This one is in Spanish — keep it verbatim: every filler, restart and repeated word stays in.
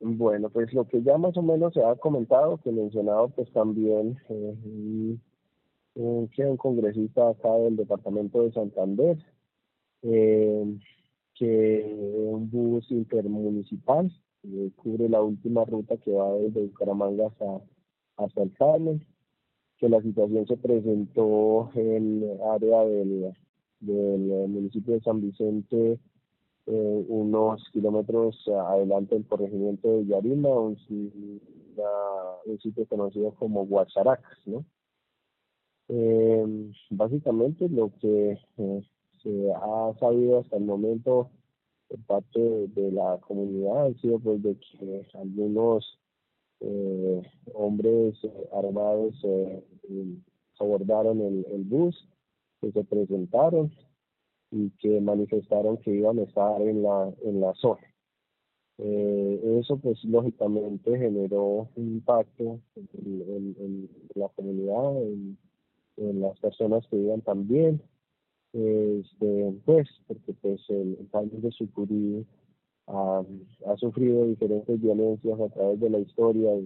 Bueno, pues lo que ya más o menos se ha comentado, que mencionado pues también eh, un, un- que un congresista acá del departamento de Santander, eh, que un bus intermunicipal eh, cubre la última ruta que va desde Bucaramanga hasta, hasta el Carmen, que la situación se presentó en el área del, del eh, municipio de San Vicente, eh, unos kilómetros adelante del corregimiento de Yarima, un, si- una- un sitio conocido como Guacharacas, ¿no? Eh, Básicamente lo que eh, se ha sabido hasta el momento por parte de, de la comunidad ha sido pues de que algunos eh, hombres eh, armados eh, eh, abordaron el, el bus, que se presentaron y que manifestaron que iban a estar en la, en la zona. Eh, eso pues lógicamente generó un impacto en, en- en la comunidad, en, en las personas que vivan también, este, pues porque pues el, el país de Sucuri ha, ha sufrido diferentes violencias a través de la historia